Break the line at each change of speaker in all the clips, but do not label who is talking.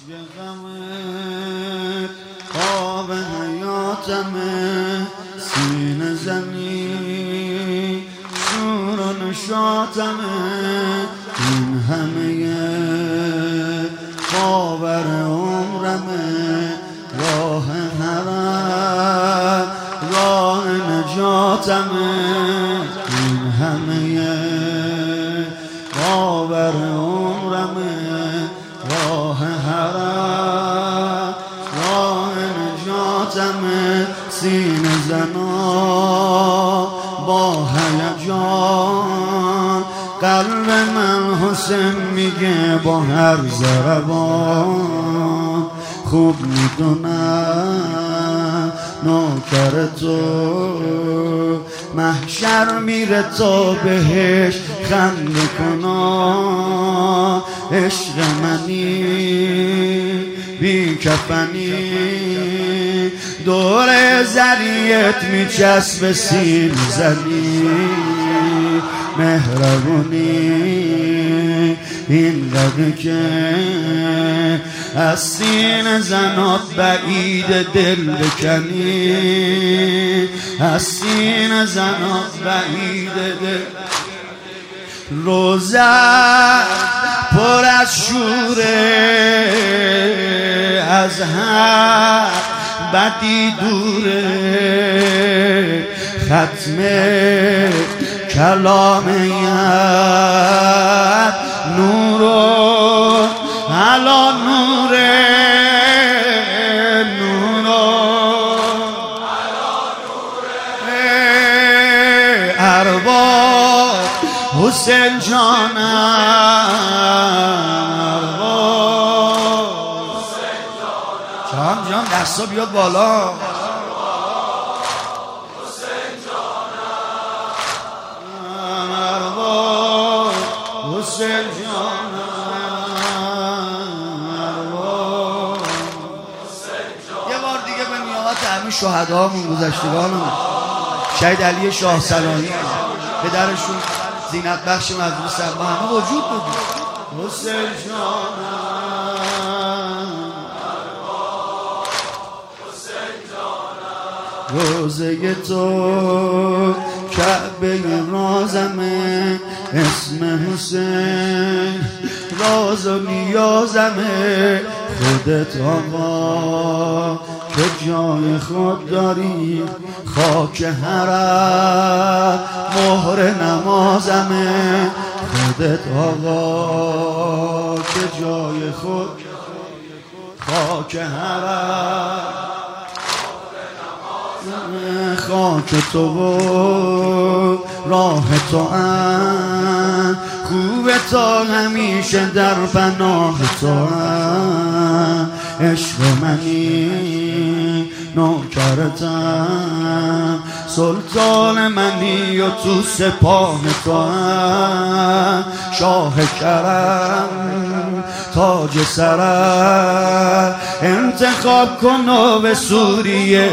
یه غمه خواب حیاتمه سینه زنی شور و نشاطمه این همه باور عمرمه راه حرم راه نجاتمه این همه باور عمرمه راه حرم راه نجاتمه سینه زنا با هیجان قلب من حسین میگه با هر ضربان خوب میدونم نوکر تو محشر میره تا بهش خنده کنا عشق منی بی کفنی دور زریت میچسب سین زنی مهربونی این قدر که از سین زنات بعید دل بکنی از سین زنات بعید دل روزه پر از شوره از هر بدی دوره ختم کلامیت نورو علا نوره ارباب حسین جانم جان دستا بیاد بالا حسین جانم یه بار دیگه به نیابت همین شهدامون گذشتگانمون شهید علی شاه سلانی پدرشون زینت بخش مظلوم سرما همه وجود بود حسین جانم روزه تو کعبه رازمه اسم حسین راز و نیازمه خودت آقا که جای خود داری خاک حرم مهر نمازمه خودت آقا که جای خود خاک حرم خاک تو و راه تو خوب تا همیشه در پناه تو عشق منی نوکرتم سلطان منی و تو سپاه تو شاه کرم تاج سرم انتخاب کن و به سوریه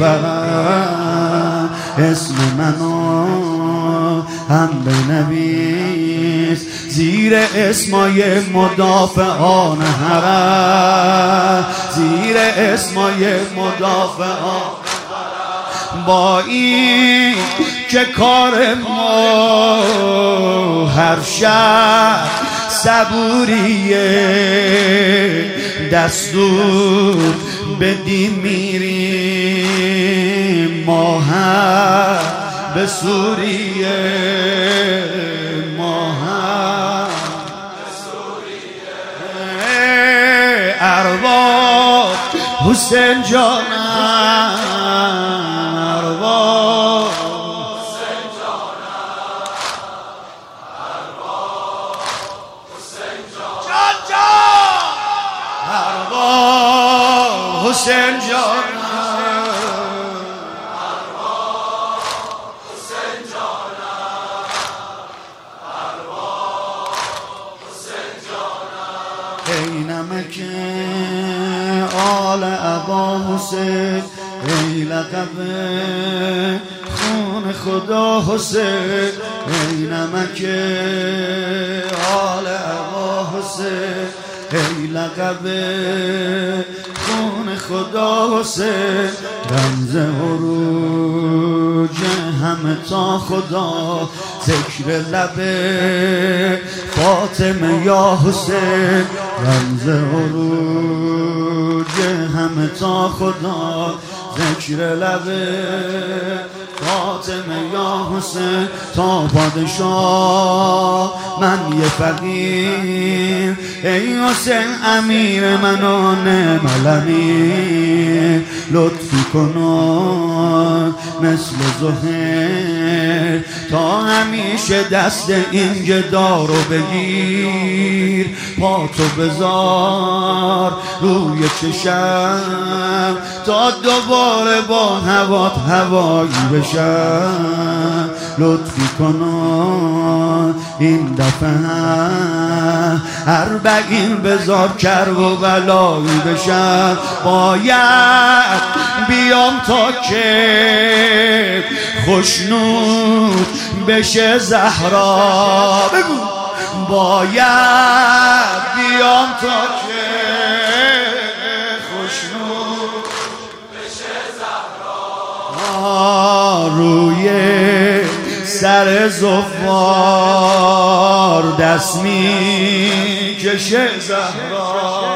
ببرم اسم منو هم بنویس زیر اسمای مدافعان حرم زیر اسمای مدافعان با این که کار ما هر شب صبوریه دستور بدیم میریم ما هم به سوریه ما هم به سوریه ارباب حسین جانم ارباب حسین جانم ارباب حسین جانم ارباب حسین جانم ای نمک آل ابا حسین ای لقب خون خدا حسین ای نمک آل ابا حسین ای لقب خون خدا حسین، رمز عروج همه تا خدا، ذکر لب فاطمه یا حسین، رمز عروج همه تا خدا، ذکر لب فاطمه یا حسین. تا پادشاه من یه فقیر، ای حسین امیر من و نعم الامیر، لطفی کن مثل زهر، تا همیشه دست این گدا رو بگیر، پاتو بذار روی چشم، تا دوباره با هوات هوایی بشم. لطفی کن این دفعه اربعین بذار کرب و بلایی بشم. باید بیام تا که خوشنود بشه زهرا، بگو باید بیام تا که خوشنود بشه زهرا، روی سر زفار دست می کشه زهرا.